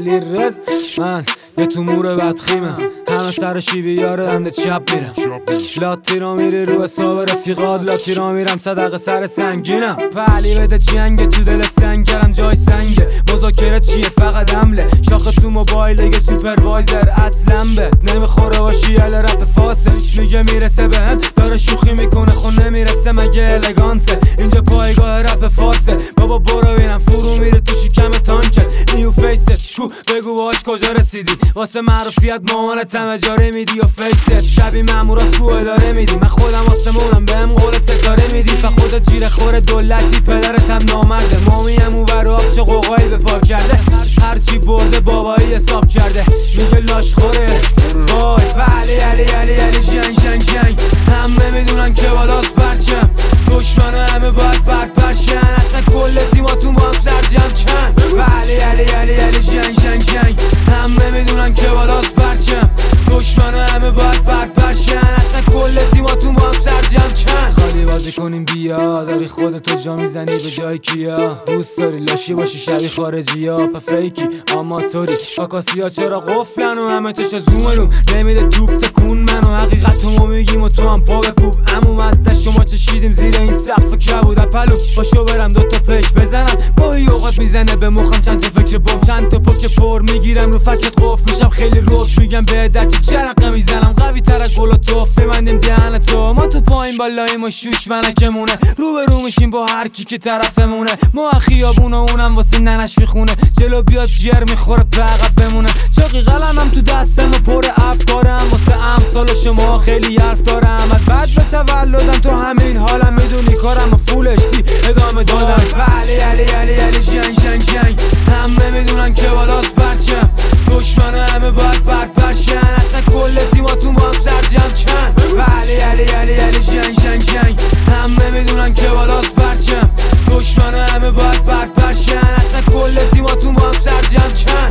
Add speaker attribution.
Speaker 1: علی رز. من یه تومور بدخیمم، همه سر شیبی یاره انده چپ میرم. لاتی را میری رو حساب رفیقات، لاتی را میرم صدقه سر سنگینم. پهلی بده چنگه تو دل سنگ کردم جای سنگه. مذاکره چیه فقط حمله، شاخه تو موبایل دیگه سوپروایزر اصلا بهت نمیخوره باشی یل رپ فاسه. میگه میرسه بهم داره شوخی میکنه خون نمیرسه مگه الگانسه. اینجا پایگاه رپ فارسه بابا برو بینم فرو میره تو شکم تانکت. نیو فیست کو بگو باش کجا رسیدی، واسه معروفیت مامانت هم اجاره میدی و فیست شبی ماموراست بو اداره میدی. من خودم آسمونم بهم قولت ستاره میدی، و خودت جیره خور دولتی پدرت هم نامرده. مامیم اونور آب چه قوقایی به پا کرده، هرچی برده بابایی حساب کرده. میگه لاش خوره وای علی علی علی علی جنگ جنگ جنگ. همه میدونن که بالاست پرچم، دشمنو همه باید برپرشن. اصلا کل تیماتون با هم سرجم چند. علی علی علی علی جنگ جنگ جنگ. همه میدونن که بالاست پرچم، دشمنو همه باید برپرشن. اصلا کل تیماتون با هم سرجم چند. خالی بازی کنیم بیا، داری خودتو جا میزنی به جای کیا. دوست داری لاشی باشی شبیه خارجی ها پا فیکی آماتوری. آکاسی ها چرا قفلن و همه تشا زومنو نمیده توپ تکون منو. حقیقتمو میگیم و تو هم پا بکوب. عموم از شما چشیدیم زیر این سقف کبود پلو. پاشو برم دوتا پیک بزنم، گاهی اوقات میزنه به مخم چند تا فکر بم. چند تا پک پر میگیرم رو فکت قفل میشم خیلی روک. میگم به در چه جرقه میزنم قوی تر از گلا توف میمندیم دهن تو. ما تو پایین بالاییم و شوش ونکمونه، رو به رو میشیم با هر کی که طرفمونه. ما خیابون و اونم واسه ننش میخونه، جلو بیاد جر میخوره به عقب بمونه. چاقی قلمم تو دستم و پر افکارم، واسه امثال شما خیلی حرف دارم. از بعد به تولدم تو همین حالم، میدونی کارم و فول اشتی ادامه دادم. علی علی علی علی جنگ جنگ جنگ. همه میدونن که بالاست پرچم، دشمنو همه باید برپرشن. اصلا کل تیماتون با هم سرجم چند. علی علی علی علی جنگ جنگ جنگ. همه میدونن که بالاست پرچم، دشمنو همه باید برپرشن. اصلا کل تیماتون با هم سرجم چند.